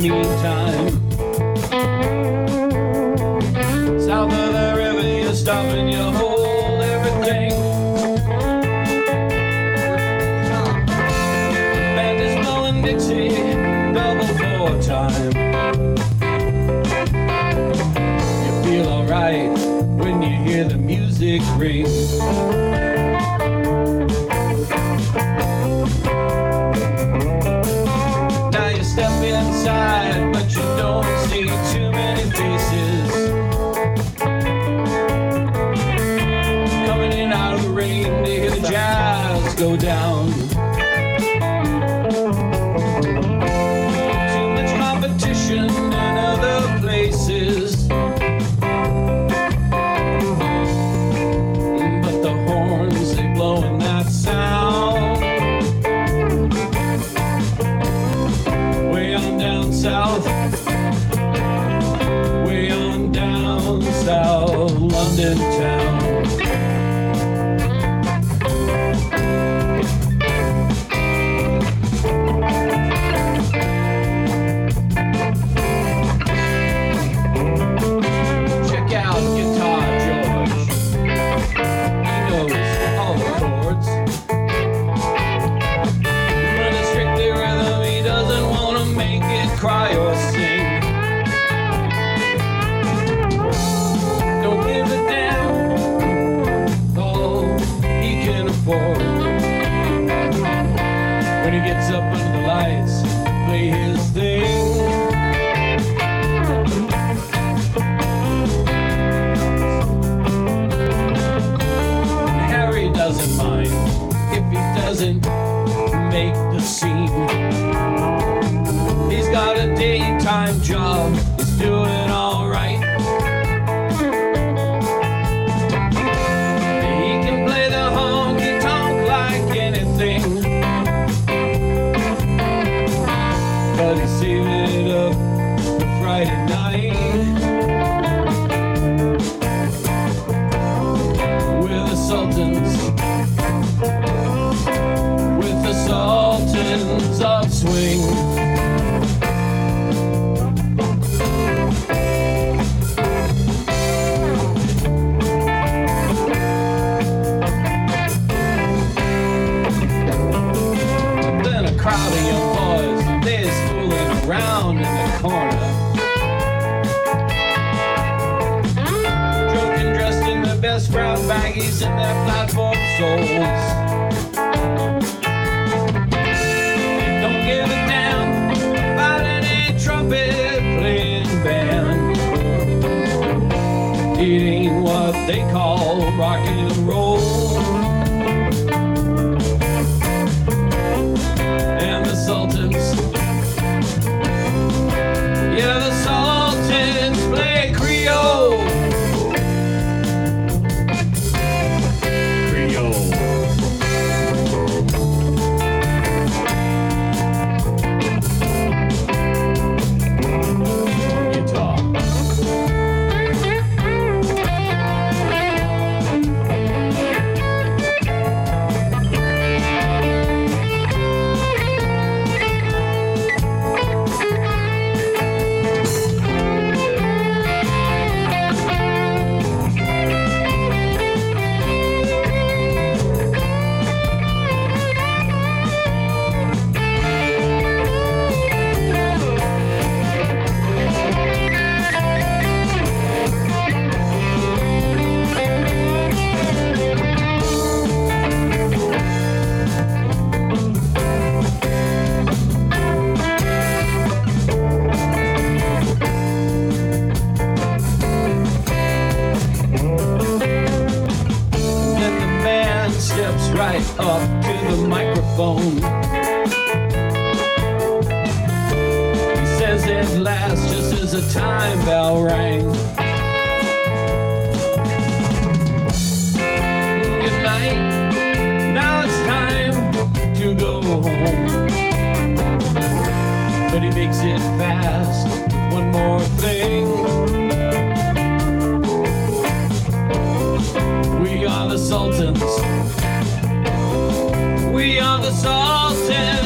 meantime, south of the river, you stop and you hold everything. Band is blowing Dixie, double four time. You feel alright when you hear the music ring. Now you step inside, but you don't see too many faces. Coming in out of the rain to hear the jazz go down. Too much competition in other places, but the horns, they blow in that sound. Way on down south, way on down south, London town. Check out Guitar George, he knows all the chords. When it's strictly rhythm, he doesn't want to make it cry or sing. Don't give a damn, all he can afford. When he gets up under the lights, play his thing. Harry doesn't mind if he doesn't make the scene. He's got a daytime job, he's doing alright. He can play the honky tonk like anything, but he's saving it up for Friday night with the Sultans, with the Sultans of Swing. Then a crowd of young boys, they're fooling around in the corner, drunk and dressed in their best brown baggies and their platform soles. Don't give a damn about any trumpet playing band. It ain't what they call rock and roll. And the Sultans, yeah, the Sultans play Creole. Creole. Guitar. Steps right up to the microphone. He says it last just as a time bell rang. Good night, now it's time to go home. But he makes it fast, one more thing. We are the Sultans. We are the Sultans.